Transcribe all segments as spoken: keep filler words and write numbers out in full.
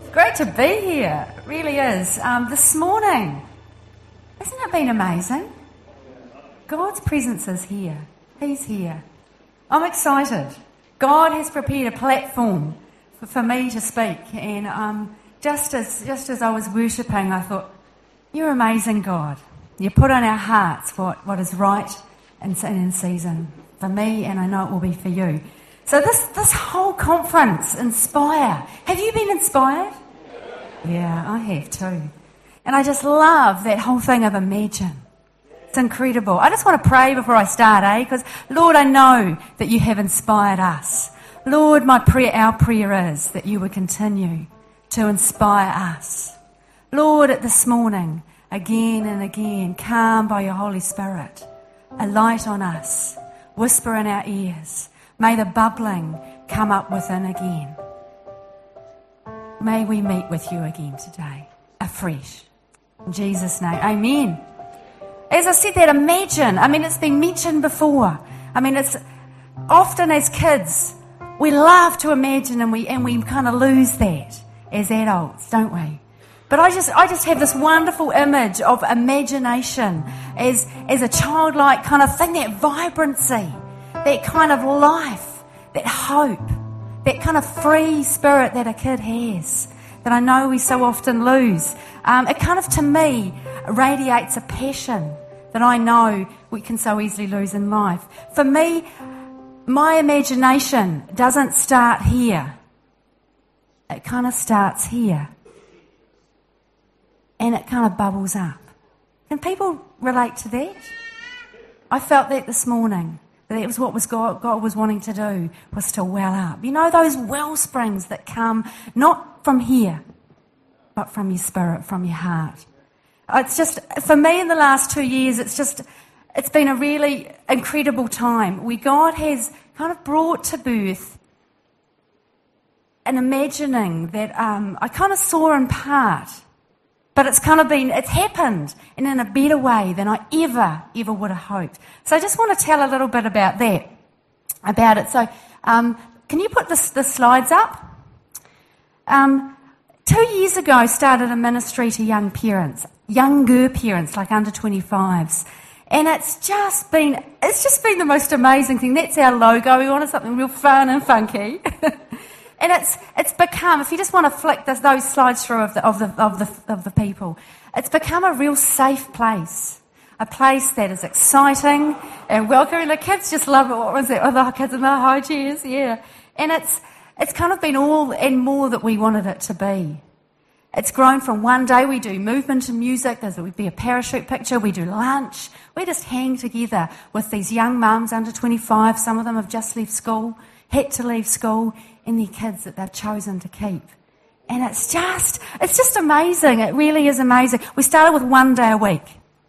Great to be here. It really is. Um, this morning, hasn't it been amazing? God's presence is here. He's here. I'm excited. God has prepared a platform for, for me to speak. And um, just as just as I was worshipping, I thought, you're amazing, God. You put on our hearts what, what is right and in season for me, and I know it will be for you. So this, this whole conference, Inspire. Have you been inspired? Yeah, I have too. And I just love that whole thing of imagine. It's incredible. I just want to pray before I start, eh? Because, Lord, I know that you have inspired us. Lord, my prayer, our prayer is that you would continue to inspire us. Lord, at this morning, again and again, calm by your Holy Spirit, a light on us, whisper in our ears. May the bubbling come up within again. May we meet with you again today, afresh. In Jesus' name, amen. As I said that, imagine. I mean, it's been mentioned before. I mean, it's often as kids, we love to imagine and we and we kind of lose that as adults, don't we? But I just I just have this wonderful image of imagination as, as a childlike kind of thing, that vibrancy, that kind of life, that hope, that kind of free spirit that a kid has, that I know we so often lose. Um, it kind of, to me, radiates a passion that I know we can so easily lose in life. For me, my imagination doesn't start here. It kind of starts here. And it kind of bubbles up. Can people relate to that? I felt that this morning. That was what was God, God was wanting to do, was to well up. You know, those well springs that come not from here, but from your spirit, from your heart. It's just, for me in the last two years, it's just, it's been a really incredible time where God has kind of brought to birth an imagining that um, I kind of saw in part. But it's kind of been, it's happened and in a better way than I ever, ever would have hoped. So I just want to tell a little bit about that, about it. So um, can you put this, the slides up? Um, two years ago, I started a ministry to young parents, younger parents, like under twenty-fives. And it's just been, it's just been the most amazing thing. That's our logo. We wanted something real fun and funky. And it's it's become, if you just want to flick this, those slides through of the of the of the of the people, it's become a real safe place, a place that is exciting and welcoming. The kids just love it. What was it? Oh, the kids in the high chairs, yeah. And it's it's kind of been all and more that we wanted it to be. It's grown from one day we do movement and music. There would be a parachute picture. We do lunch. We just hang together with these young mums under twenty-five. Some of them have just left school, had to leave school. And their kids that they've chosen to keep. And it's just, it's just amazing. It really is amazing. We started with one day a week.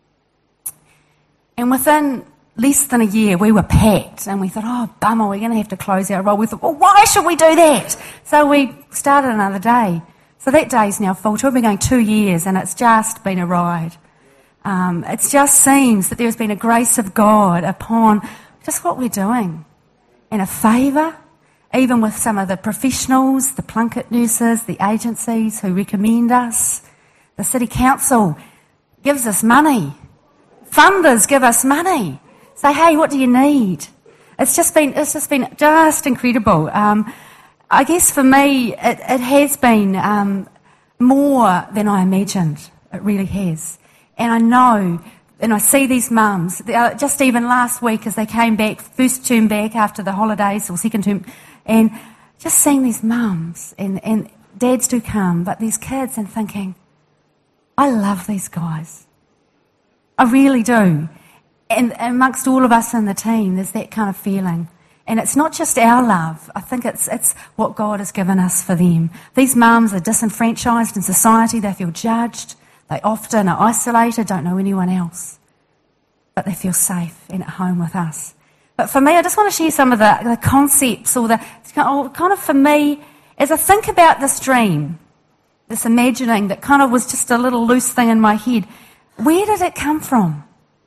And within less than a year, we were packed. And we thought, oh, bummer, we're going to have to close our role. We thought, well, why should we do that? So we started another day. So that day's now full. We've been going two years, and it's just been a ride. Um, it just seems that there's been a grace of God upon just what we're doing. And a favour. Even with some of the professionals, the Plunket nurses, the agencies who recommend us. The City Council gives us money. Funders give us money. Say, hey, what do you need? It's just been, it's just been just incredible. Um, I guess for me, it, it has been um, more than I imagined. It really has. And I know, and I see these mums, just even last week as they came back, first term back after the holidays, or second term, and just seeing these mums, and, and dads do come, but these kids, and thinking, I love these guys. I really do. And amongst all of us in the team, there's that kind of feeling. And it's not just our love. I think it's it's what God has given us for them. These mums are disenfranchised in society. They feel judged. They often are isolated, don't know anyone else. But they feel safe and at home with us. But for me, I just want to share some of the, the concepts or the kind of, for me, as I think about this dream, this imagining that kind of was just a little loose thing in my head, where did it come from?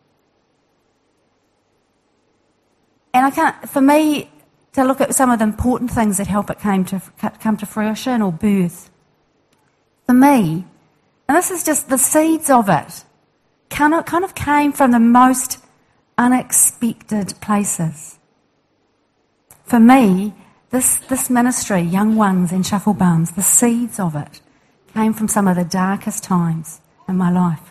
And I can't, for me, to look at some of the important things that help it came to come to fruition or birth. For me, and this is just the seeds of it, kind of, kind of came from the most unexpected places. For me, this, this ministry, Young Ones and Shuffle Bums, the seeds of it came from some of the darkest times in my life.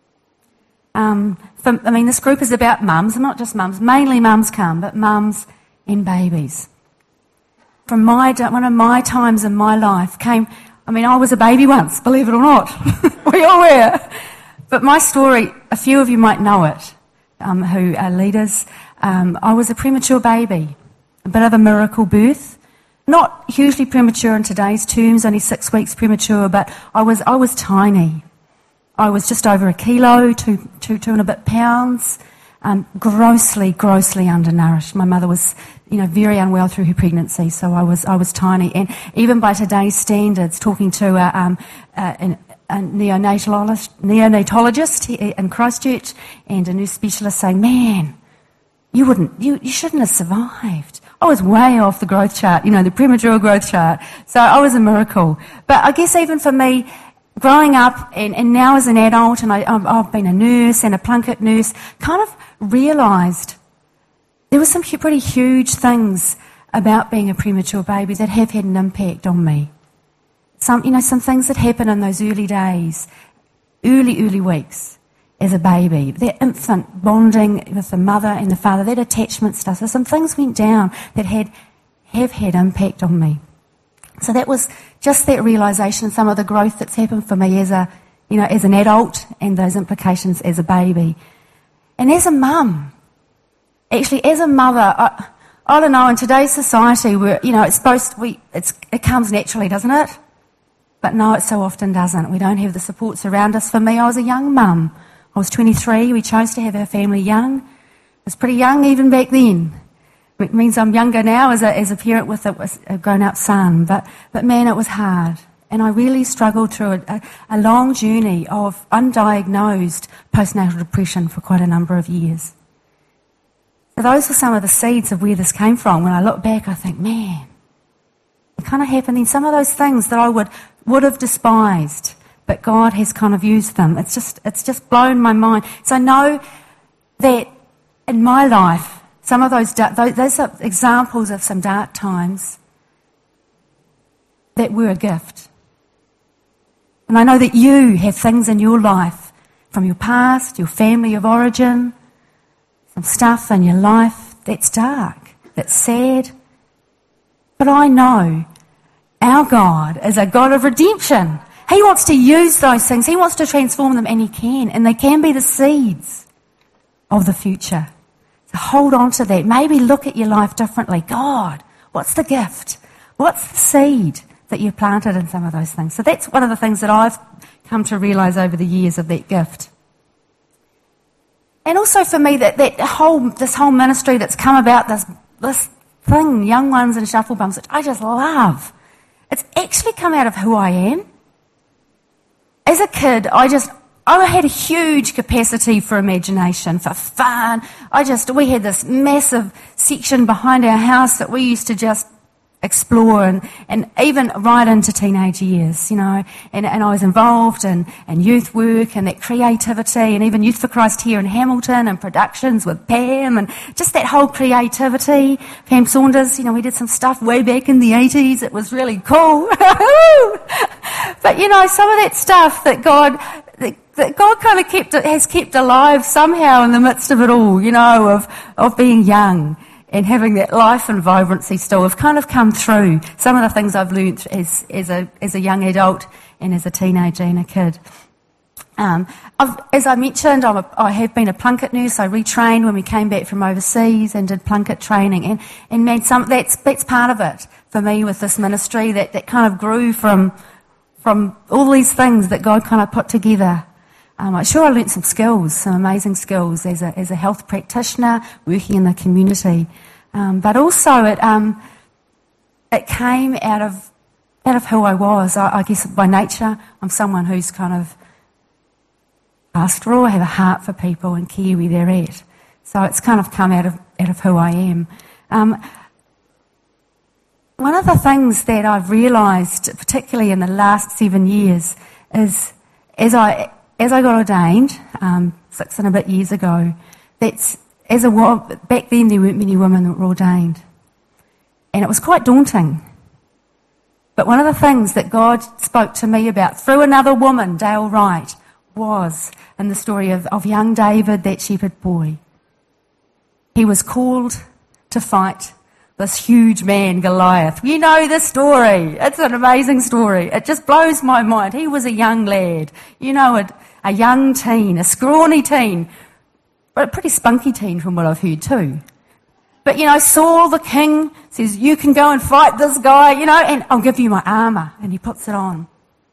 Um, for, I mean, this group is about mums, and not just mums. Mainly mums come, but mums and babies. From my one of my times in my life came. I mean, I was a baby once, believe it or not. We all were. But my story, a few of you might know it, um, who are leaders. Um, I was a premature baby, a bit of a miracle birth. Not hugely premature in today's terms, only six weeks premature, but I was I was tiny. I was just over a kilo, two, two, two and a bit pounds, um, grossly, grossly undernourished. My mother was, you know, very unwell through her pregnancy, so I was I was tiny. And even by today's standards, talking to a, um, a, a neonatologist, neonatologist in Christchurch and a nurse specialist saying, man, you wouldn't, you, you shouldn't have survived. I was way off the growth chart, you know, the premature growth chart. So I was a miracle. But I guess even for me, growing up and, and now as an adult, and I, I've been a nurse and a Plunket nurse, kind of realised there were some pretty huge things about being a premature baby that have had an impact on me. Some, you know, some things that happen in those early days, early, early weeks as a baby, that infant bonding with the mother and the father, that attachment stuff. So some things went down that had have had impact on me. So that was just that realisation, some of the growth that's happened for me as a, you know, as an adult, and those implications as a baby. And as a mum, actually as a mother, I, I don't know, in today's society where, you know, it's supposed to, we, it's, it comes naturally, doesn't it? But no, it so often doesn't. We don't have the supports around us. For me, I was a young mum. I was twenty-three. We chose to have our family young. I was pretty young even back then. It means I'm younger now as a, as a parent with a, a grown-up son. But, but man, it was hard. And I really struggled through a, a, a long journey of undiagnosed postnatal depression for quite a number of years. So those were some of the seeds of where this came from. When I look back, I think, man, it kind of happened. Then some of those things that I would, would have despised, but God has kind of used them. It's just, it's just blown my mind. So I know that in my life, some of those, those are examples of some dark times that were a gift. And I know that you have things in your life from your past, your family of origin, some stuff in your life that's dark, that's sad. But I know our God is a God of redemption. He wants to use those things. He wants to transform them, and He can. And they can be the seeds of the future. So hold on to that. Maybe look at your life differently. God, what's the gift? What's the seed that you planted in some of those things? So that's one of the things that I've come to realise over the years of that gift. And also for me, that, that whole this whole ministry that's come about, this this thing, Young Ones and Shuffle Bums, which I just love. It's actually come out of who I am. As a kid, I just, I had a huge capacity for imagination, for fun. I just, we had this massive section behind our house that we used to just explore, and, and even right into teenage years, you know, and, and I was involved in, in youth work and that creativity, and even Youth for Christ here in Hamilton and productions with Pam, and just that whole creativity. Pam Saunders, you know, we did some stuff way back in the eighties. It was really cool. But, you know, some of that stuff that God, that, that God kind of kept, has kept alive somehow in the midst of it all, you know, of, of being young and having that life and vibrancy still have kind of come through. Some of the things I've learnt as, as a as a young adult and as a teenager and a kid. Um, I've, as I mentioned, I'm a, I have been a Plunket nurse. I retrained when we came back from overseas and did Plunket training. And, and man, some, that's, that's part of it for me with this ministry, that, that kind of grew from, from all these things that God kind of put together. Um, I'm sure I learnt some skills, some amazing skills as a as a health practitioner working in the community, um, but also it um, it came out of out of who I was. I, I guess by nature, I'm someone who's kind of pastoral. I have a heart for people and care where they're at. So it's kind of come out of out of who I am. Um, one of the things that I've realised, particularly in the last seven years, is as I as I got ordained um, six and a bit years ago, that's as a back then there weren't many women that were ordained, and it was quite daunting. But one of the things that God spoke to me about through another woman, Dale Wright, was in the story of, of young David, that shepherd boy. He was called to fight this huge man, Goliath. You know the story. It's an amazing story. It just blows my mind. He was a young lad, you know, a, a young teen, a scrawny teen, but a pretty spunky teen from what I've heard too. But, you know, Saul, the king, says, you can go and fight this guy, you know, and I'll give you my armour. And he puts it on.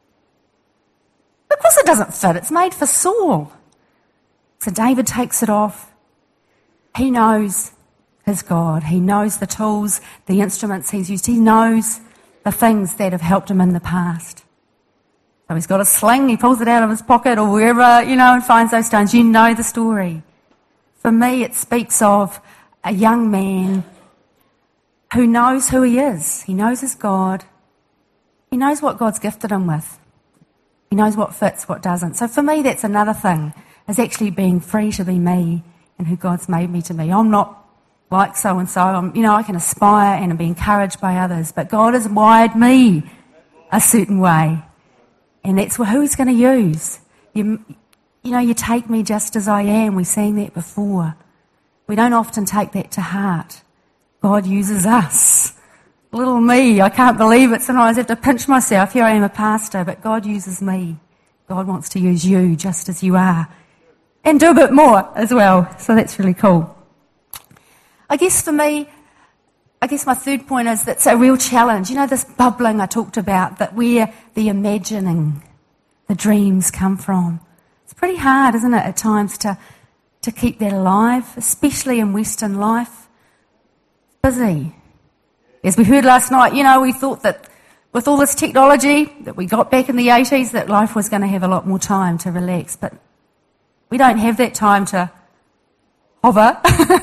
Of course it doesn't fit. It's made for Saul. So David takes it off. He knows his God. He knows the tools, the instruments he's used. He knows the things that have helped him in the past. So he's got a sling. He pulls it out of his pocket or wherever, you know, and finds those stones. You know the story. For me, it speaks of a young man who knows who he is. He knows his God. He knows what God's gifted him with. He knows what fits, what doesn't. So for me, that's another thing, is actually being free to be me and who God's made me to be. I'm not like so-and-so. I'm, you know, I can aspire and be encouraged by others, but God has wired me a certain way, and that's who he's going to use. You, you know, you take me just as I am. We sang that before. We don't often take that to heart. God uses us. Little me, I can't believe it. Sometimes I have to pinch myself. Here I am, a pastor, but God uses me. God wants to use you just as you are, and do a bit more as well. So that's really cool. I guess for me, I guess my third point is that's a real challenge. You know, this bubbling I talked about, that where the imagining, the dreams come from. It's pretty hard, isn't it, at times to, to keep that alive, especially in Western life. It's busy. As we heard last night, you know, we thought that with all this technology that we got back in the eighties, that life was going to have a lot more time to relax, but we don't have that time to hover.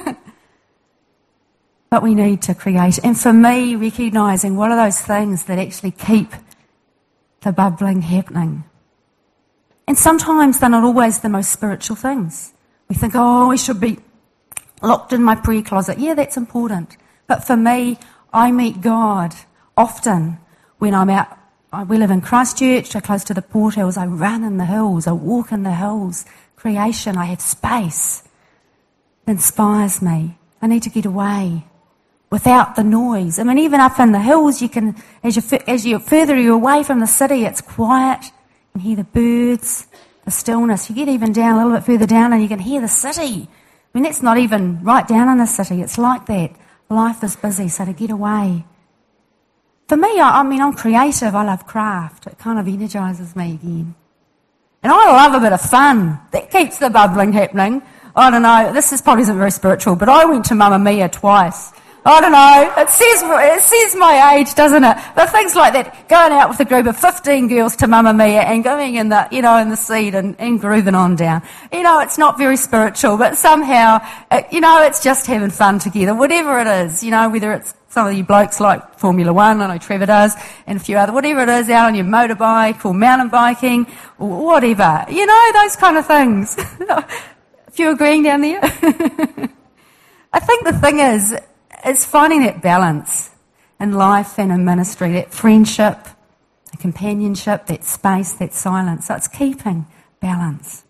But we need to create. And for me, recognising what are those things that actually keep the bubbling happening. And sometimes they're not always the most spiritual things. We think, oh, we should be locked in my prayer closet. Yeah, that's important. But for me, I meet God often when I'm out. We live in Christchurch, close to the Port Hills. I run in the hills. I walk in the hills. Creation, I have space. It inspires me. I need to get away without the noise. I mean, even up in the hills, you can, as you as you further you're away from the city, it's quiet. You can hear the birds, the stillness. You get even down a little bit further down, and you can hear the city. I mean, that's not even right down in the city. It's like that. Life is busy, so to get away. For me, I, I mean, I'm creative. I love craft. It kind of energises me again. And I love a bit of fun. That keeps the bubbling happening. I don't know, this is probably isn't very spiritual, but I went to Mamma Mia twice. I don't know, it says, it says my age, doesn't it? But things like that, going out with a group of fifteen girls to Mamma Mia and going in the, you know, in the seat and, and grooving on down. You know, it's not very spiritual, but somehow, it, you know, it's just having fun together, whatever it is, you know, whether it's some of you blokes like Formula One, I know Trevor does, and a few other, whatever it is, out on your motorbike or mountain biking or whatever. You know, those kind of things. If you're agreeing down there. I think the thing is, is finding that balance in life and in ministry, that friendship, that companionship, that space, that silence. So it's keeping balance.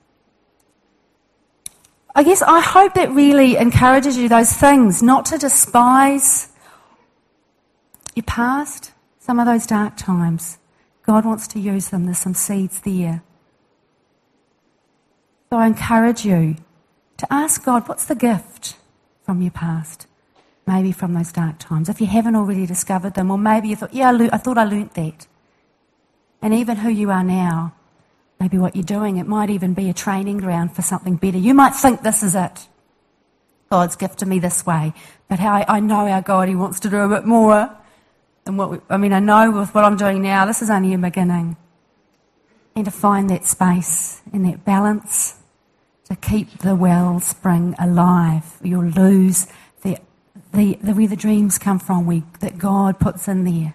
I guess I hope that really encourages you, those things, not to despise your past, some of those dark times. God wants to use them. There's some seeds there. So I encourage you to ask God, what's the gift from your past? Maybe from those dark times, if you haven't already discovered them, or maybe you thought, yeah, I, le- I thought I learnt that. And even who you are now, maybe what you're doing, it might even be a training ground for something better. You might think this is it. God's gifted me this way. But how I, I know our God, He wants to do a bit more. And what we, I mean, I know with what I'm doing now, this is only a beginning. And to find that space and that balance to keep the wellspring alive. You'll lose the the, the where the dreams come from, we, that God puts in there.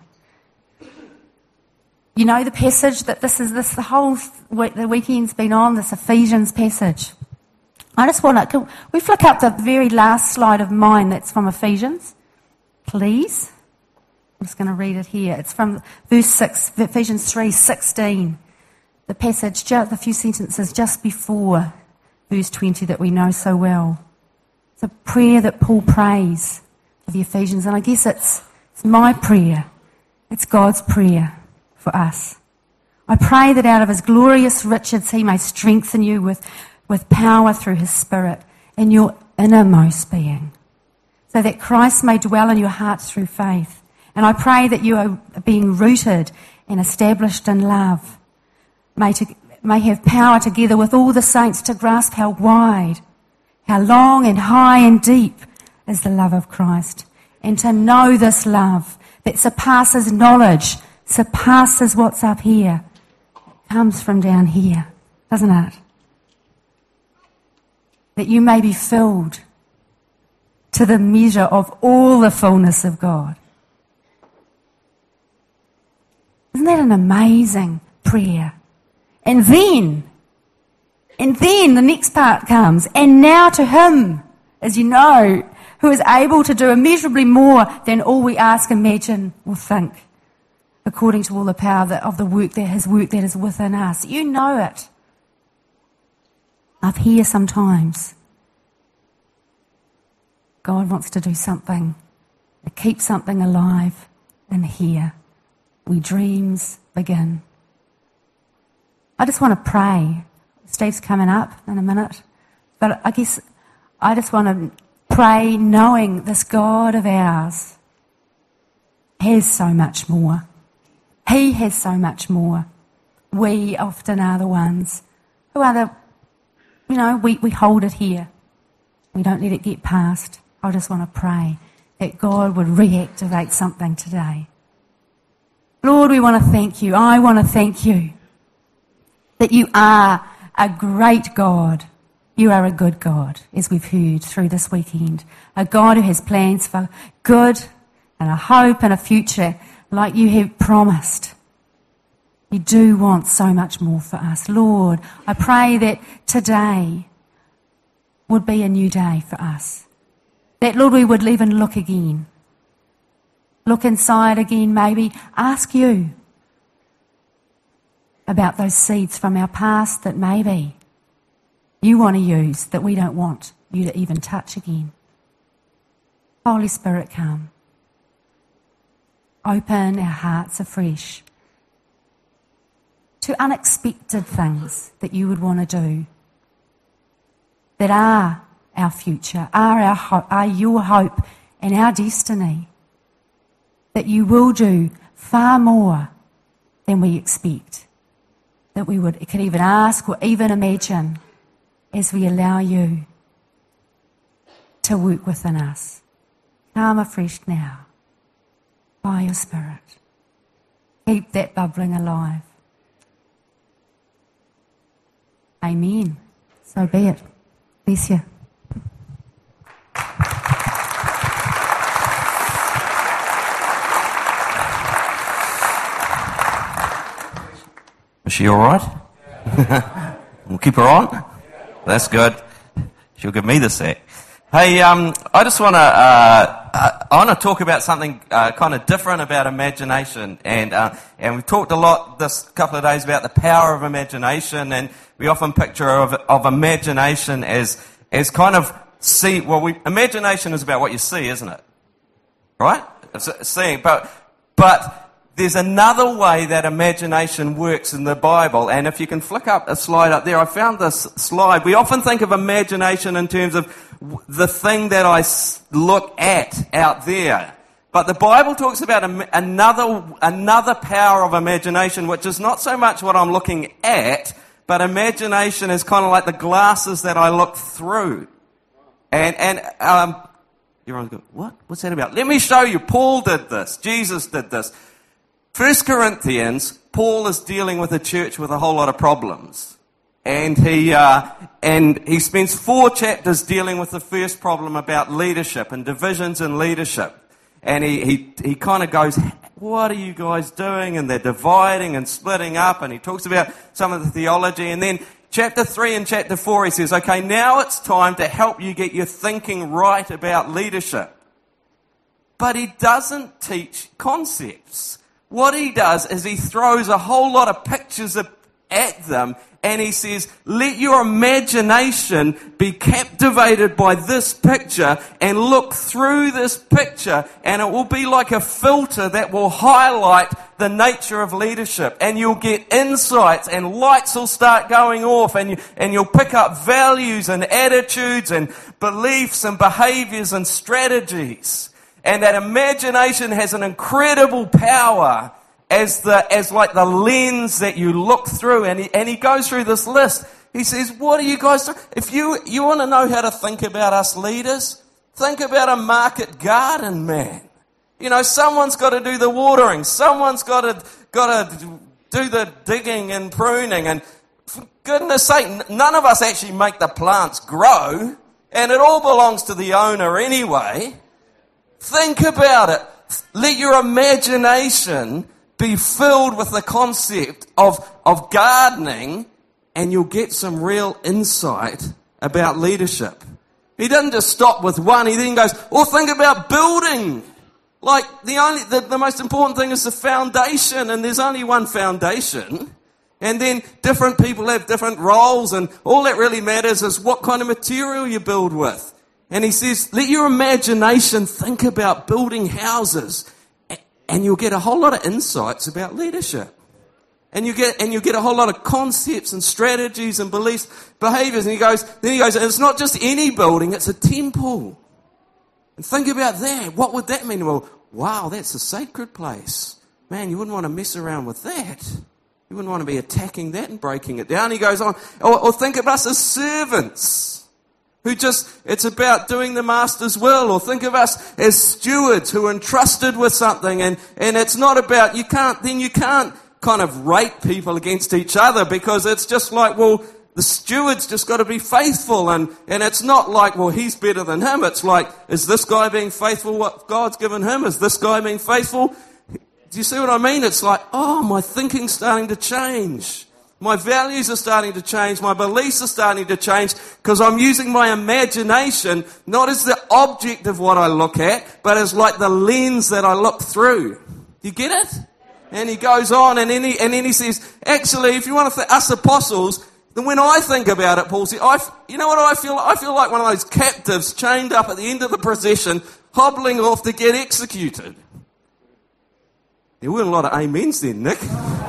You know the passage that this is, this the whole week, the weekend's been on, this Ephesians passage. I just want to, can we flick up the very last slide of mine that's from Ephesians, please? I'm just going to read it here. It's from verse six, Ephesians three sixteen. The passage, just a few sentences just before verse twenty that we know so well. It's a prayer that Paul prays for the Ephesians, and I guess it's, it's my prayer. It's God's prayer for us. I pray that out of his glorious riches he may strengthen you with, with power through his Spirit in your innermost being, so that Christ may dwell in your hearts through faith. And I pray that you are being rooted and established in love, may, to, may have power together with all the saints to grasp how wide, how long and high and deep is the love of Christ, and to know this love that surpasses knowledge, surpasses what's up here. It comes from down here, doesn't it? That you may be filled to the measure of all the fullness of God. Isn't that an amazing prayer? And then, and then the next part comes, and now to him, as you know, who is able to do immeasurably more than all we ask, imagine, or think, according to all the power that, of the work that his work that is within us. You know it. Up here sometimes, God wants to do something, to keep something alive in here. We dreams begin. I just want to pray. Steve's coming up in a minute. But I guess I just want to pray knowing this God of ours has so much more. He has so much more. We often are the ones who are the, you know, we, we hold it here. We don't let it get past. I just want to pray that God would reactivate something today. Lord, we want to thank you. I want to thank you that you are a great God. You are a good God, as we've heard through this weekend. A God who has plans for good and a hope and a future like you have promised. You do want so much more for us. Lord, I pray that today would be a new day for us. That, Lord, we would even look again. Look inside again, maybe. Ask you about those seeds from our past that maybe you want to use, that we don't want you to even touch again. Holy Spirit, come. Open our hearts afresh to unexpected things that you would want to do, that are our future, are, our ho- are your hope and our destiny. That you will do far more than we expect, that we would could even ask or even imagine, as we allow you to work within us. Come afresh now by your Spirit. Keep that bubbling alive. Amen. So be it. Bless you. Is she all right? We'll keep her on? That's good. She'll give me the sack. Hey, um, I just want to uh, uh, I want to talk about something uh, kind of different about imagination, and uh, and we've talked a lot this couple of days about the power of imagination, and we often picture of of imagination as as kind of see. Well, we imagination is about what you see, isn't it? Right? It's seeing, but but. There's another way that imagination works in the Bible, and if you can flick up a slide up there, I found this slide. We often think of imagination in terms of the thing that I look at out there. But the Bible talks about another, another power of imagination, which is not so much what I'm looking at, but imagination is kind of like the glasses that I look through. And, and, um, everyone's going, what? What's that about? Let me show you. Paul did this. Jesus did this. First Corinthians, Paul is dealing with a church with a whole lot of problems. And he uh, and he spends four chapters dealing with the first problem about leadership and divisions in leadership. And he, he, he kind of goes, what are you guys doing? And they're dividing and splitting up. And he talks about some of the theology. And then chapter three and chapter four, he says, okay, now it's time to help you get your thinking right about leadership. But he doesn't teach concepts. What he does is he throws a whole lot of pictures at them, and he says, let your imagination be captivated by this picture and look through this picture, and it will be like a filter that will highlight the nature of leadership, and you'll get insights and lights will start going off, and, you, and you'll pick up values and attitudes and beliefs and behaviors and strategies. And that imagination has an incredible power as the as like the lens that you look through. And he, and he goes through this list. He says, what are you guys doing? If you, you want to know how to think about us leaders, think about a market garden man. You know, someone's got to do the watering. Someone's got to, got to do the digging and pruning. And for goodness sake, none of us actually make the plants grow. And it all belongs to the owner anyway. Think about it. Let your imagination be filled with the concept of, of gardening, and you'll get some real insight about leadership. He doesn't just stop with one. He then goes, well, think about building. Like, the only, the, the most important thing is the foundation, and there's only one foundation. And then different people have different roles, and all that really matters is what kind of material you build with. And he says, let your imagination think about building houses, and you'll get a whole lot of insights about leadership. And you get and you get a whole lot of concepts and strategies and beliefs, behaviors. And he goes, then he goes, and it's not just any building, it's a temple. And think about that. What would that mean? Well, wow, that's a sacred place. Man, you wouldn't want to mess around with that. You wouldn't want to be attacking that and breaking it down. He goes on, or, or think of us as servants. Who just, it's about doing the master's will. Or think of us as stewards who are entrusted with something, and, and it's not about, you can't, then you can't kind of rate people against each other, because it's just like, well, the steward's just got to be faithful, and, and it's not like, well, he's better than him. It's like, is this guy being faithful what God's given him? Is this guy being faithful? Do you see what I mean? It's like, oh, my thinking's starting to change. My values are starting to change. My beliefs are starting to change, because I'm using my imagination not as the object of what I look at, but as like the lens that I look through. You get it? And he goes on, and then he, and then he says, actually, if you want to th- us apostles, then when I think about it, Paul says, I, you know what I feel? I feel like one of those captives chained up at the end of the procession, hobbling off to get executed. There weren't a lot of amens then, Nick.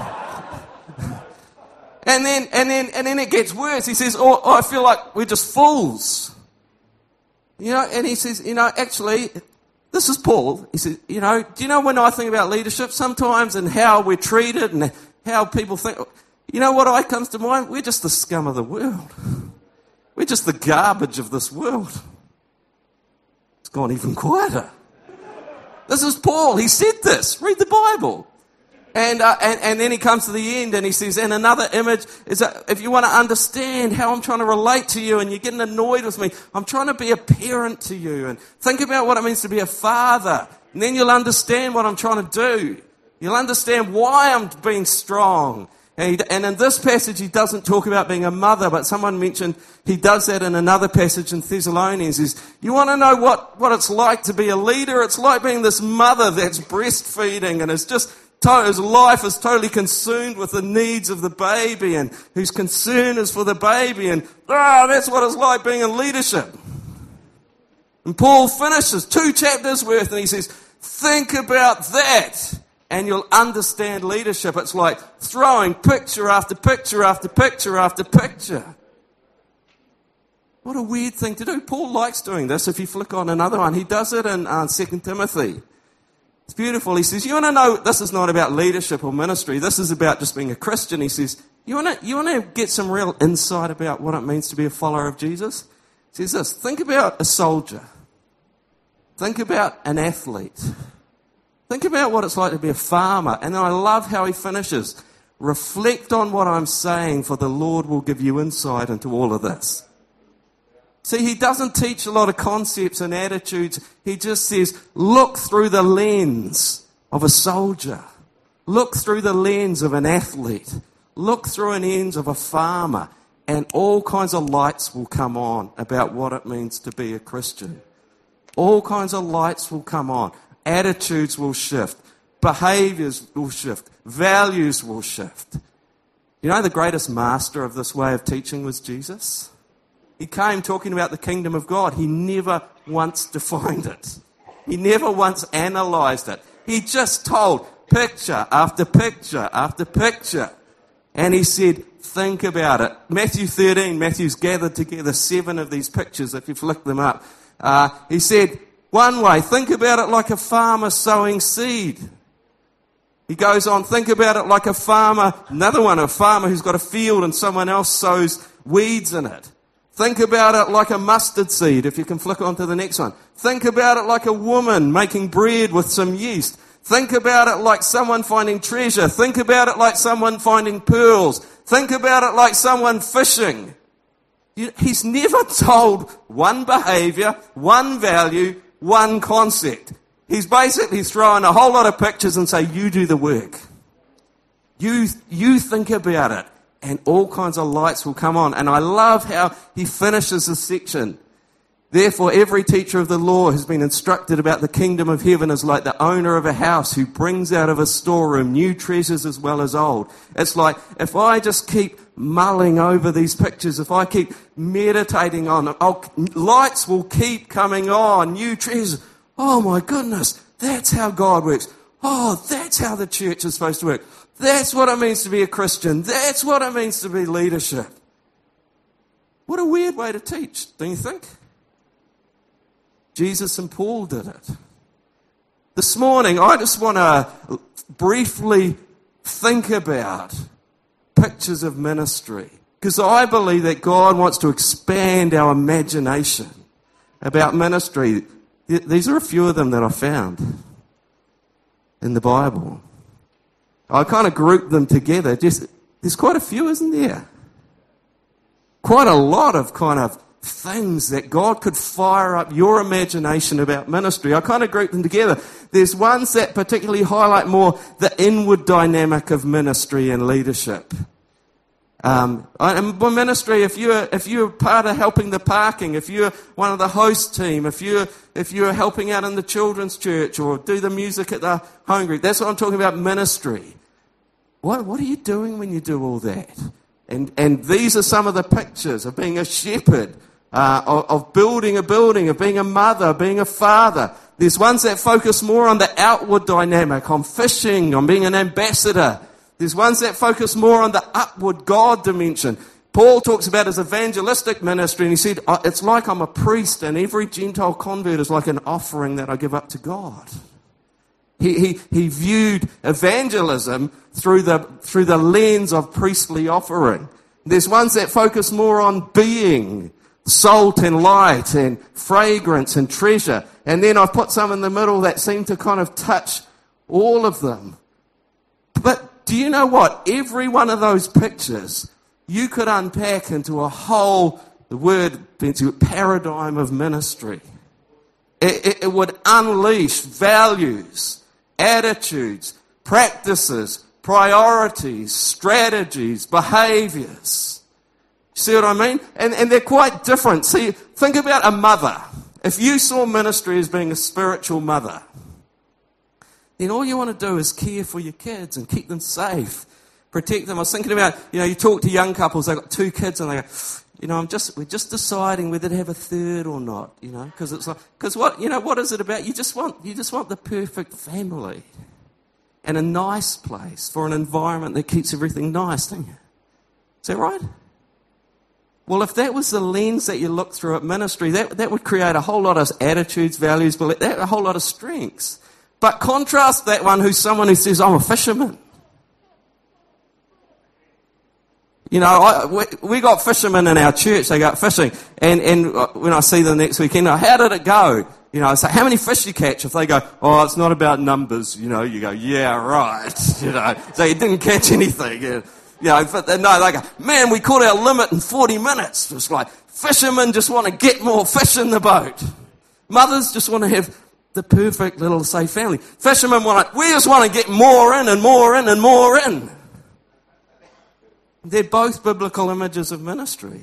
And then, and then, and then it gets worse. He says, oh, I feel like we're just fools. You know, and he says, you know, actually, this is Paul. He says, you know, do you know when I think about leadership sometimes and how we're treated and how people think, you know what I comes to mind? We're just the scum of the world. We're just the garbage of this world. It's gone even quieter. This is Paul. He said this. Read the Bible. And, uh, and and then he comes to the end and he says, and another image is that if you want to understand how I'm trying to relate to you and you're getting annoyed with me, I'm trying to be a parent to you, and think about what it means to be a father. And then you'll understand what I'm trying to do. You'll understand why I'm being strong. And, he, and in this passage, he doesn't talk about being a mother, but someone mentioned he does that in another passage in Thessalonians. Is you want to know what, what it's like to be a leader? It's like being this mother that's breastfeeding and is just whose life is totally consumed with the needs of the baby, and whose concern is for the baby, and ah, oh, that's what it's like being in leadership. And Paul finishes two chapters worth, and he says, think about that, and you'll understand leadership. It's like throwing picture after picture after picture after picture. What a weird thing to do. Paul likes doing this. If you flick on another one, he does it in uh, Second Timothy. It's beautiful. He says, you want to know, this is not about leadership or ministry. This is about just being a Christian. He says, you want to you want to get some real insight about what it means to be a follower of Jesus? He says this, think about a soldier. Think about an athlete. Think about what it's like to be a farmer. And then I love how he finishes. reflect on what I'm saying, for the Lord will give you insight into all of this. See, he doesn't teach a lot of concepts and attitudes. He just says, look through the lens of a soldier. Look through the lens of an athlete. Look through an lens of a farmer. And all kinds of lights will come on about what it means to be a Christian. All kinds of lights will come on. Attitudes will shift. Behaviours will shift. Values will shift. You know, the greatest master of this way of teaching was Jesus. He came talking about the kingdom of God. He never once defined it. He never once analysed it. He just told picture after picture after picture. And he said, think about it. Matthew thirteen, Matthew's gathered together seven of these pictures, if you flick them up. Uh, he said, one way, think about it like a farmer sowing seed. He goes on, think about it like a farmer, another one, a farmer who's got a field and someone else sows weeds in it. Think about it like a mustard seed, if you can flick on to the next one. Think about it like a woman making bread with some yeast. Think about it like someone finding treasure. Think about it like someone finding pearls. Think about it like someone fishing. He's never told one behaviour, one value, one concept. He's basically throwing a whole lot of pictures and say, you do the work. You, you think about it. And all kinds of lights will come on. And I love how he finishes this section. Therefore, every teacher of the law has been instructed about the kingdom of heaven is like the owner of a house who brings out of a storeroom new treasures as well as old. It's like, if I just keep mulling over these pictures, if I keep meditating on them, I'll, lights will keep coming on, new treasures. Oh my goodness, that's how God works. Oh, that's how the church is supposed to work. That's what it means to be a Christian. That's what it means to be leadership. What a weird way to teach, don't you think? Jesus and Paul did it. This morning, I just want to briefly think about pictures of ministry, because I believe that God wants to expand our imagination about ministry. These are a few of them that I found in the Bible. I kind of grouped them together. Just, there's quite a few, isn't there? Quite a lot of kind of things that God could fire up your imagination about ministry. I kind of grouped them together. There's ones that particularly highlight more the inward dynamic of ministry and leadership. Um, and by ministry, if you're if you're part of helping the parking, if you're one of the host team, if you're if you're helping out in the children's church or do the music at the home group, that's what I'm talking about. Ministry. What what are you doing when you do all that? And and these are some of the pictures of being a shepherd, uh, of, of building a building, of being a mother, being a father. There's ones that focus more on the outward dynamic, on fishing, on being an ambassador. There's ones that focus more on the upward God dimension. Paul talks about his evangelistic ministry, and he said, it's like I'm a priest, and every Gentile convert is like an offering that I give up to God. He, he, he viewed evangelism through the, through the lens of priestly offering. There's ones that focus more on being, salt and light and fragrance and treasure. And then I've put some in the middle that seem to kind of touch all of them. But do you know what? Every one of those pictures you could unpack into a whole, the word, into a paradigm of ministry. It, it, it would unleash values, attitudes, practices, priorities, strategies, behaviours. See what I mean? And, and they're quite different. See, think about a mother. If you saw ministry as being a spiritual mother, then all you want to do is care for your kids and keep them safe, protect them. I was thinking about, you know, you talk to young couples, they've got two kids and they go, you know, I'm just, we're just deciding whether to have a third or not, you know, because it's like, because what, you know, what is it about? You just want, you just want the perfect family and a nice place for an environment that keeps everything nice, don't you? Is that right? Well, if that was the lens that you look through at ministry, that, that would create a whole lot of attitudes, values, but a whole lot of strengths. But contrast that one who's someone who says, I'm a fisherman. You know, I, we, we got fishermen in our church, they go fishing, and, and when I see them next weekend, how did it go? you know, I say, how many fish you catch? If they go, oh, it's not about numbers, you know, you go, yeah, right, you know. So you didn't catch anything. You know, but no, they go, man, we caught our limit in forty minutes. It's like, fishermen just want to get more fish in the boat. Mothers just want to have the perfect little safe family. Fishermen want to, we just want to get more in and more in and more in. They're both biblical images of ministry.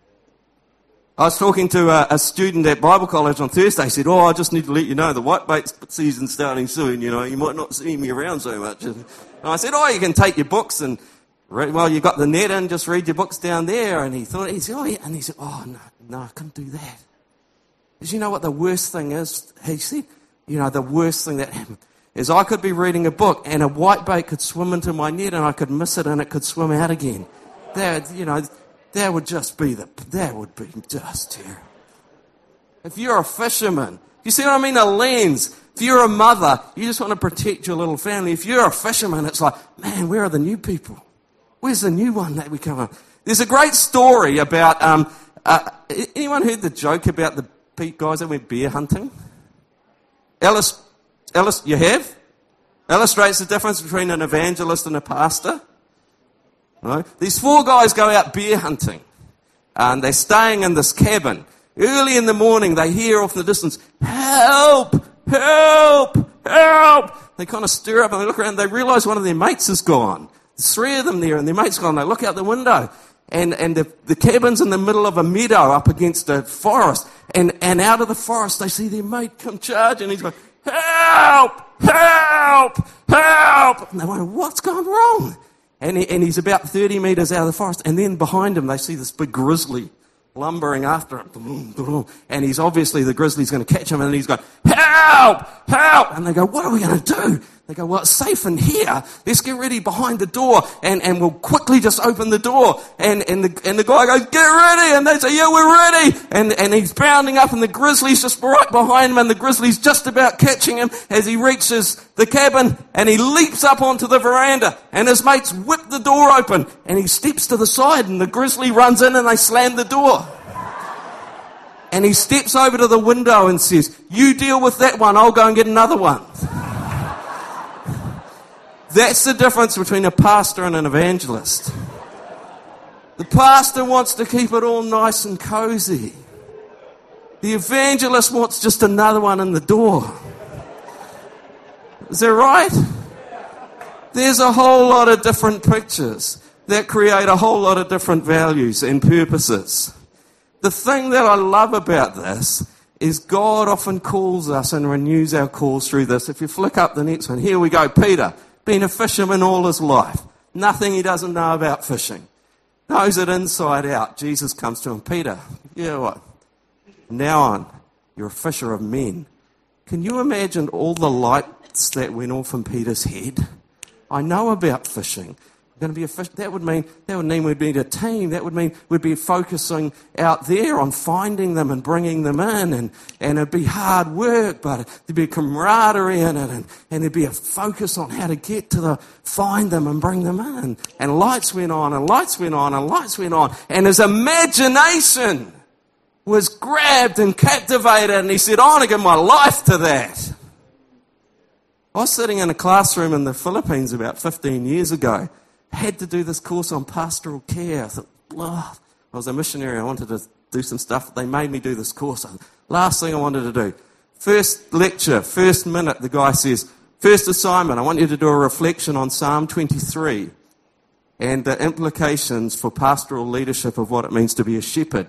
I was talking to a, a student at Bible College on Thursday. He said, oh, I just need to let you know the whitebait season's starting soon. You know, you might not see me around so much. And I said, oh, you can take your books and, read, well, you got the net in, just read your books down there. And he thought, he said, oh, yeah. And he said, oh, no, no, I couldn't do that. Because you know what the worst thing is? He said, you know, the worst thing that happened is I could be reading a book and a whitebait could swim into my net and I could miss it and it could swim out again. That, you know, that would just be the, that would be just terrible. If you're a fisherman, you see what I mean? A lens. If you're a mother, you just want to protect your little family. If you're a fisherman, it's like, man, where are the new people? Where's the new one that we come up? There's a great story about, um, uh, anyone heard the joke about the guys that went bear hunting? Ellis, Ellis, you have? Illustrates the difference between an evangelist and a pastor. Right? These four guys go out bear hunting, and they're staying in this cabin. Early in the morning, they hear off in the distance, help, help, help. They kind of stir up and they look around. They realise one of their mates is gone. There's three of them there, and their mate's gone. They look out the window, and, and the, the cabin's in the middle of a meadow up against a forest. And, and out of the forest, they see their mate come charging. He's going, help, help, help. And they wonder, what's gone wrong? And, he, and he's about thirty metres out of the forest. And then behind him, they see this big grizzly lumbering after him. And he's obviously, the grizzly's going to catch him. And he's going, help, help. And they go, what are we going to do? They go, well, it's safe in here. Let's get ready behind the door. And, and we'll quickly just open the door. And, and, the, and the guy goes, get ready. And they say, yeah, we're ready. And, and he's bounding up and the grizzly's just right behind him. And the grizzly's just about catching him as he reaches the cabin. And he leaps up onto the veranda. And his mates whip the door open. And he steps to the side and the grizzly runs in and they slam the door. And he steps over to the window and says, you deal with that one. I'll go and get another one. That's the difference between a pastor and an evangelist. The pastor wants to keep it all nice and cozy. The evangelist wants just another one in the door. Is that right? There's a whole lot of different pictures that create a whole lot of different values and purposes. The thing that I love about this is God often calls us and renews our calls through this. If you flick up the next one, here we go, Peter. Been a fisherman all his life. Nothing he doesn't know about fishing. Knows it inside out. Jesus comes to him, Peter, yeah, what? Now on, you're a fisher of men. Can you imagine all the lights that went off in Peter's head? I know about fishing. I'm going to be a fish. That would mean that would mean we'd be a team. That would mean we'd be focusing out there on finding them and bringing them in, and, and it'd be hard work, but there'd be a camaraderie in it, and, and there'd be a focus on how to get to the find them and bring them in. And lights went on, and lights went on, and lights went on, and his imagination was grabbed and captivated, and he said, "I want to give my life to that." I was sitting in a classroom in the Philippines about fifteen years ago. Had to do this course on pastoral care. I thought, oh, I was a missionary. I wanted to do some stuff. They made me do this course. Last thing I wanted to do. First lecture, first minute, the guy says, first assignment, I want you to do a reflection on Psalm twenty-three and the implications for pastoral leadership of what it means to be a shepherd.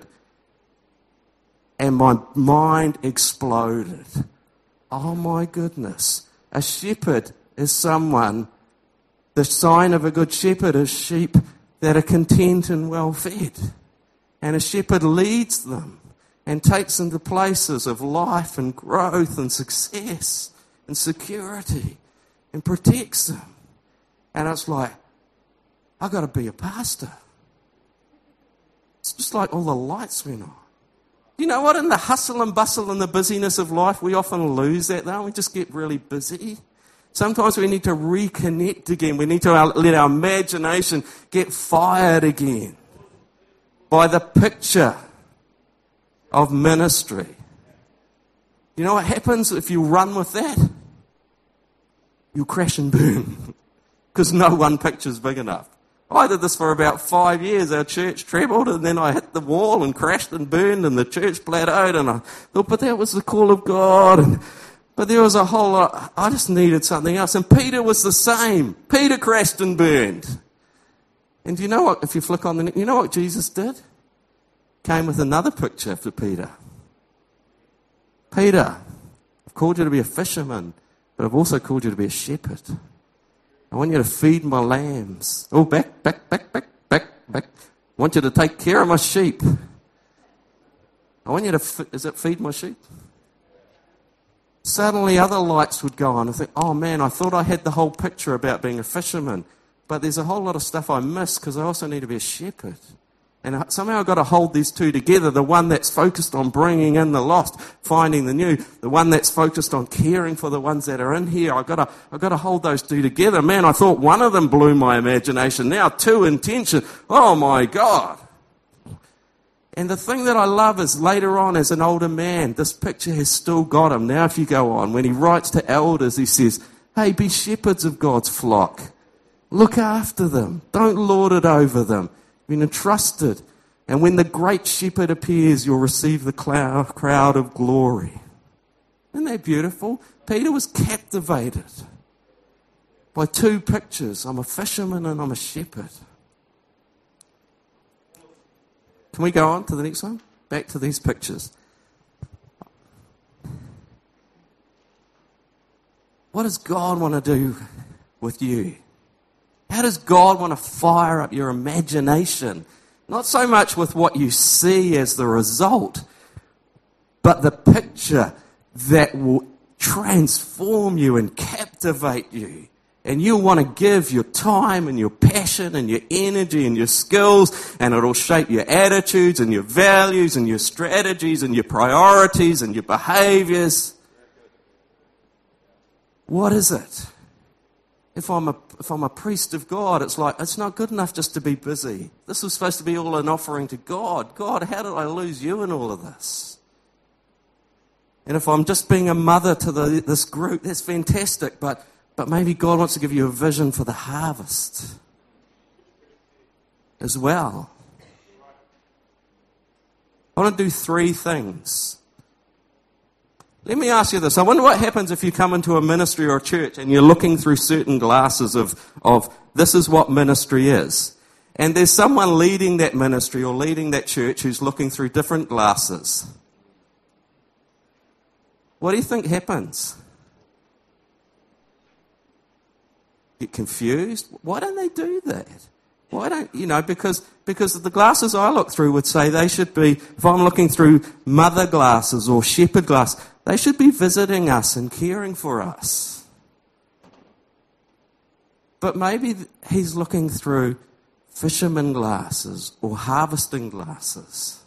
And my mind exploded. Oh my goodness. A shepherd is someone. The sign of a good shepherd is sheep that are content and well fed. And a shepherd leads them and takes them to places of life and growth and success and security and protects them. And it's like, I've got to be a pastor. It's just like all the lights went on. You know what? In the hustle and bustle and the busyness of life, we often lose that, though. We just get really busy. Sometimes we need to reconnect again. We need to let our imagination get fired again by the picture of ministry. You know what happens if you run with that? You'll crash and burn. Because no one picture's big enough. I did this for about five years. Our church trebled, and then I hit the wall and crashed and burned, and the church plateaued, and I thought, but that was the call of God. And, but there was a whole lot. I just needed something else. And Peter was the same. Peter crashed and burned. And do you know what? If you flick on the, you know what Jesus did? Came with another picture for Peter. Peter, I've called you to be a fisherman, but I've also called you to be a shepherd. I want you to feed my lambs. Oh, back, back, back, back, back, back. I want you to take care of my sheep. I want you to, f- is it feed my sheep? Suddenly other lights would go on. I think, oh man, I thought I had the whole picture about being a fisherman, but there's a whole lot of stuff I missed because I also need to be a shepherd. And somehow I've got to hold these two together. The one that's focused on bringing in the lost, finding the new. The one that's focused on caring for the ones that are in here. I've got to, I've got to hold those two together. Man, I thought one of them blew my imagination. Now two in tension. Oh my God. And the thing that I love is later on as an older man, this picture has still got him. Now if you go on, when he writes to elders, he says, hey, be shepherds of God's flock. Look after them. Don't lord it over them. Been entrusted, and when the great shepherd appears, you'll receive the cloud, crowd of glory. Isn't that beautiful? Peter was captivated by two pictures. I'm a fisherman and I'm a shepherd. Can we go on to the next one? Back to these pictures. What does God want to do with you? How does God want to fire up your imagination? Not so much with what you see as the result, but the picture that will transform you and captivate you. And you'll want to give your time and your passion and your energy and your skills, and it'll shape your attitudes and your values and your strategies and your priorities and your behaviors. What is it? If I'm a if I'm a priest of God, it's like, it's not good enough just to be busy. This was supposed to be all an offering to God. God, how did I lose you in all of this? And if I'm just being a mother to the, this group, that's fantastic, but, but maybe God wants to give you a vision for the harvest as well. I want to do three things. Let me ask you this. I wonder what happens if you come into a ministry or a church and you're looking through certain glasses of, of this is what ministry is. And there's someone leading that ministry or leading that church who's looking through different glasses. What do you think happens? Get confused? Why don't they do that? Why don't, you know, because because the glasses I look through would say they should be, if I'm looking through mother glasses or shepherd glass, they should be visiting us and caring for us. But maybe he's looking through fisherman glasses or harvesting glasses.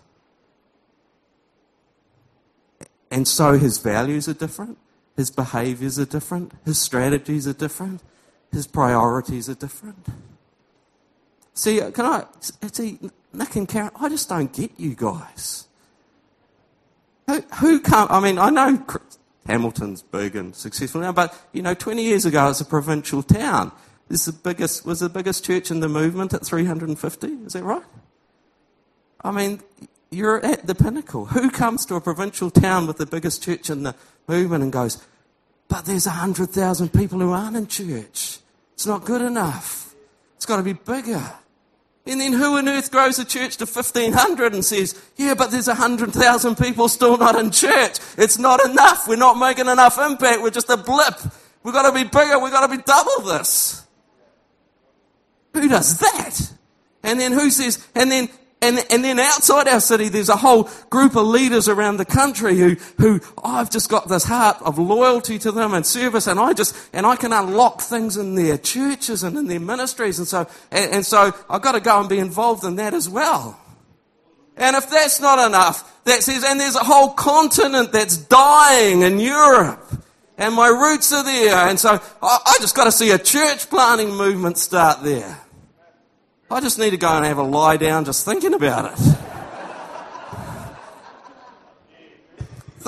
And so his values are different, his behaviors are different, his strategies are different, his priorities are different. See, can I, see, Nick and Karen, I just don't get you guys. Who, who can't, I mean, I know Hamilton's big and successful now, but, you know, twenty years ago it was a provincial town. This is the biggest, was the biggest church in the movement at three hundred fifty, is that right? I mean, you're at the pinnacle. Who comes to a provincial town with the biggest church in the movement and goes, but there's one hundred thousand people who aren't in church. It's not good enough. It's got to be bigger. And then who on earth grows a church to fifteen hundred and says, yeah, but there's one hundred thousand people still not in church. It's not enough. We're not making enough impact. We're just a blip. We've got to be bigger. We've got to be double this. Who does that? And then who says, and then And, and then outside our city, there's a whole group of leaders around the country who, who oh, I've just got this heart of loyalty to them and service, and I just, and I can unlock things in their churches and in their ministries, and so, and, and so I've got to go and be involved in that as well. And if that's not enough, that says, and there's a whole continent that's dying in Europe, and my roots are there, and so I, I just got to see a church planting movement start there. I just need to go and have a lie down just thinking about it.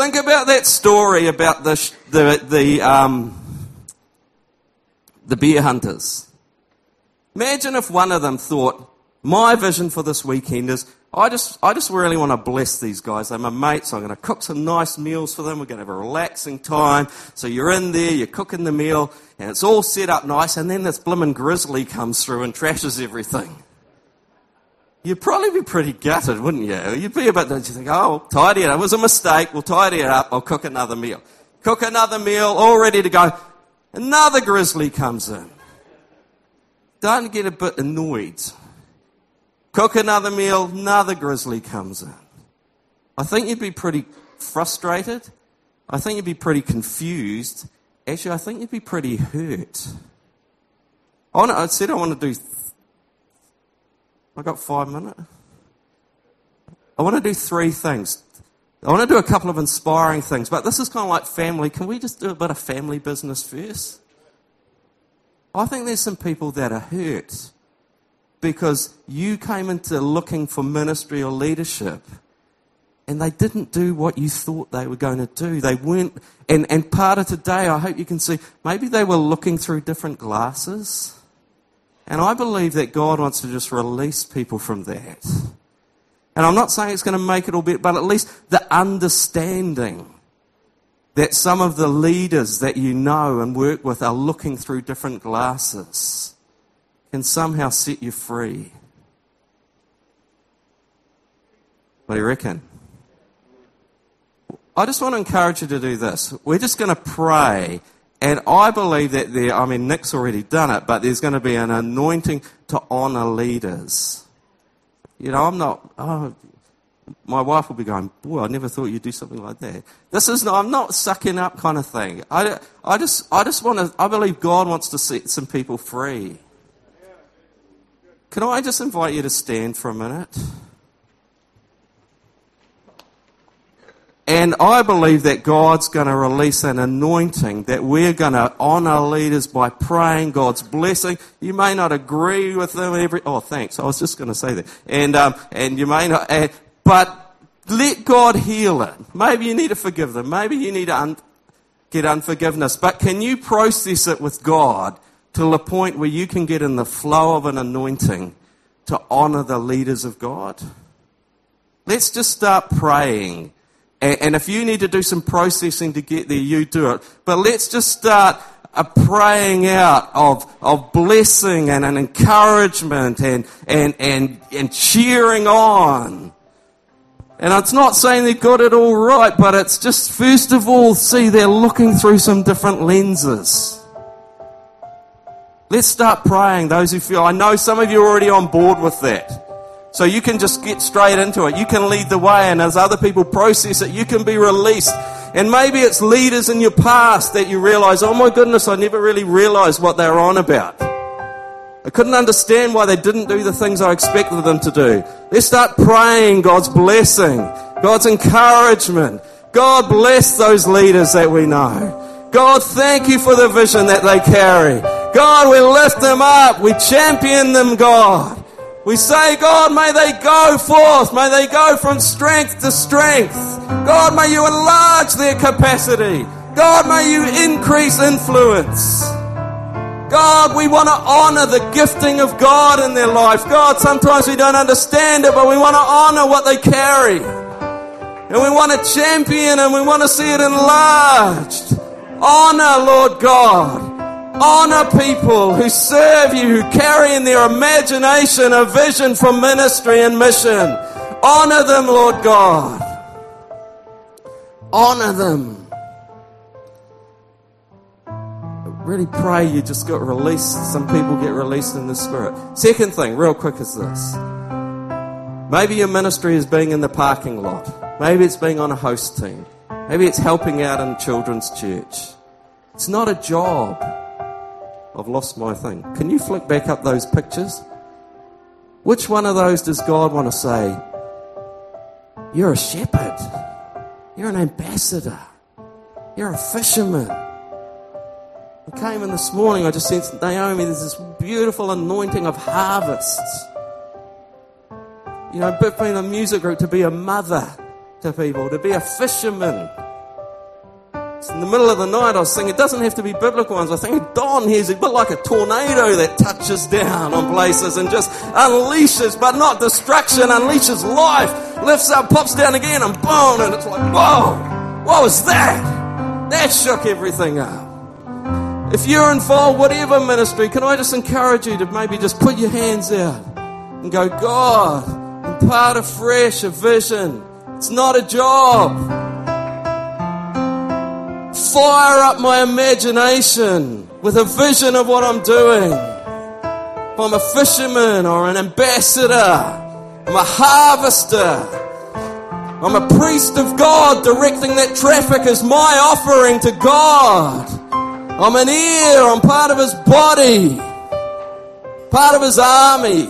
Think about that story about the sh- the the um, the bear hunters. Imagine if one of them thought, my vision for this weekend is, I just I just really want to bless these guys. They're my mates, so I'm going to cook some nice meals for them. We're going to have a relaxing time. So you're in there, you're cooking the meal, and it's all set up nice, and then this blimmin' grizzly comes through and trashes everything. You'd probably be pretty gutted, wouldn't you? You'd be a bit, you'd think, oh, tidy it up. It was a mistake. We'll tidy it up. I'll cook another meal. Cook another meal, all ready to go. Another grizzly comes in. Don't get a bit annoyed. Cook another meal, another grizzly comes in. I think you'd be pretty frustrated. I think you'd be pretty confused. Actually, I think you'd be pretty hurt. I, want to, I said I want to do... Th- I got five minutes. I want to do three things. I want to do a couple of inspiring things, but this is kind of like family. Can we just do a bit of family business first? I think there's some people that are hurt because you came into looking for ministry or leadership and they didn't do what you thought they were going to do. They weren't, and, and part of today, I hope you can see, maybe they were looking through different glasses. And I believe that God wants to just release people from that. And I'm not saying it's going to make it all better, but at least the understanding that some of the leaders that you know and work with are looking through different glasses can somehow set you free. What do you reckon? I just want to encourage you to do this. We're just going to pray. And I believe that there, I mean, Nick's already done it, but there's going to be an anointing to honour leaders. You know, I'm not, oh, my wife will be going, boy, I never thought you'd do something like that. This is not, I'm not sucking up kind of thing. I, I just, I just want to, I believe God wants to set some people free. Can I just invite you to stand for a minute? And I believe that God's going to release an anointing, that we're going to honour leaders by praying God's blessing. You may not agree with them every... Oh, thanks. I was just going to say that. And um, and you may not... Uh, but let God heal it. Maybe you need to forgive them. Maybe you need to un- get unforgiveness. But can you process it with God to a point where you can get in the flow of an anointing to honour the leaders of God? Let's just start praying. And if you need to do some processing to get there, you do it. But let's just start a praying out of, of blessing and an encouragement and, and, and, and cheering on. And it's not saying they got it all right, but it's just, first of all, see, they're looking through some different lenses. Let's start praying, those who feel. I know some of you are already on board with that. So you can just get straight into it. You can lead the way, and as other people process it, you can be released. And maybe it's leaders in your past that you realise, oh my goodness, I never really realised what they were on about. I couldn't understand why they didn't do the things I expected them to do. Let's start praying God's blessing, God's encouragement. God bless those leaders that we know. God, thank you for the vision that they carry. God, we lift them up. We champion them, God. We say, God, may they go forth. May they go from strength to strength. God, may you enlarge their capacity. God, may you increase influence. God, we want to honour the gifting of God in their life. God, sometimes we don't understand it, but we want to honour what they carry. And we want to champion and we want to see it enlarged. Honour, Lord God. Honour people who serve you, who carry in their imagination a vision for ministry and mission. Honour them, Lord God. Honour them. I really pray you just got released. Some people get released in the Spirit. Second thing, real quick, is this. Maybe your ministry is being in the parking lot. Maybe it's being on a host team. Maybe it's helping out in children's church. It's not a job. I've lost my thing. Can you flick back up those pictures? Which one of those does God want to say, you're a shepherd, you're an ambassador, you're a fisherman? I came in this morning, I just sensed, Naomi, there's this beautiful anointing of harvests. You know, being a music group, to be a mother to people, to be a fisherman, In the middle of the night, I was thinking, it doesn't have to be biblical ones. I was thinking, Don here's a bit like a tornado that touches down on places and just unleashes, but not destruction, unleashes life, lifts up, pops down again, and boom, and it's like, whoa, what was that? That shook everything up. If you're involved, whatever ministry, can I just encourage you to maybe just put your hands out and go, God, impart afresh a vision. It's not a job. Fire up my imagination with a vision of what I'm doing. If I'm a fisherman or an ambassador, I'm a harvester, I'm a priest of God directing that traffic as my offering to God. I'm an ear, I'm part of His body, part of His army.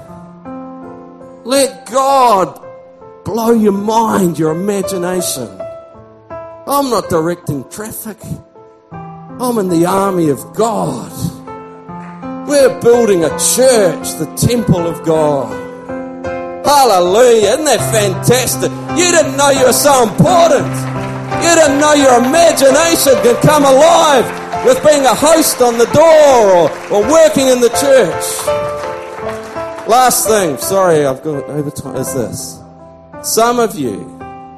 Let God blow your mind, your imagination. I'm not directing traffic. I'm in the army of God. We're building a church, the temple of God. Hallelujah. Isn't that fantastic? You didn't know you were so important. You didn't know your imagination could come alive with being a host on the door or, or working in the church. Last thing, sorry, I've got overtime, is this. Some of you,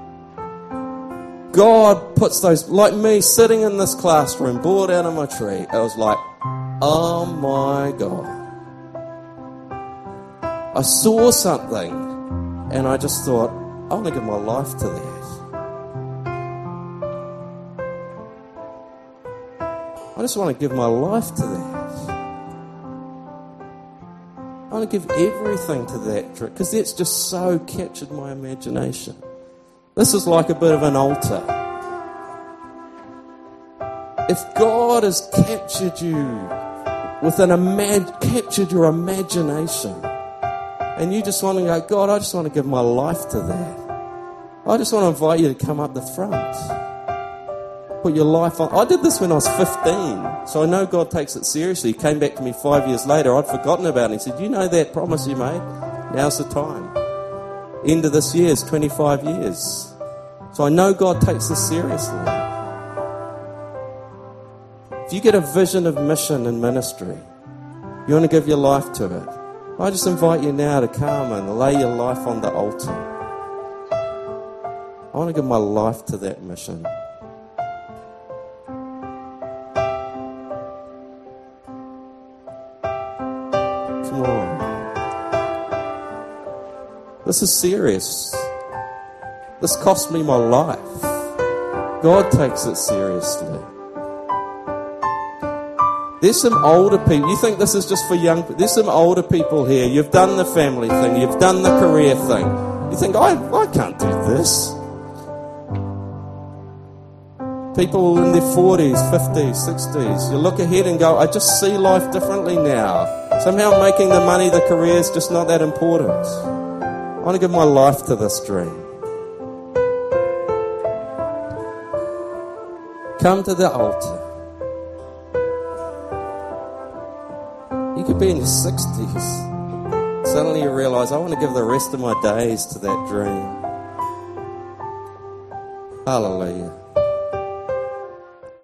God puts those, like me, sitting in this classroom, bored out of my tree. I was like, oh my God. I saw something and I just thought, I want to give my life to that. I just want to give my life to that. I want to give everything to that, because that's just so captured my imagination. This is like a bit of an altar. If God has captured you with an imag- captured your imagination, and you just want to go, God, I just want to give my life to that. I just want to invite you to come up the front. Put your life on. I did this when I was fifteen, so I know God takes it seriously. He came back to me five years later. I'd forgotten about it. He said, you know that promise you made? Now's the time. End of this year is twenty-five years. So I know God takes this seriously. If you get a vision of mission and ministry, you want to give your life to it, I just invite you now to come and lay your life on the altar. I want to give my life to that mission. Come on. This is serious. This cost me my life. God takes it seriously. There's some older people. You think this is just for young people? There's some older people here. You've done the family thing. You've done the career thing. You think, I, I can't do this. People in their forties, fifties, sixties. You look ahead and go, I just see life differently now. Somehow making the money, the career is just not that important. I want to give my life to this dream. Come to the altar. You could be in your sixties. Suddenly you realize, I want to give the rest of my days to that dream. Hallelujah.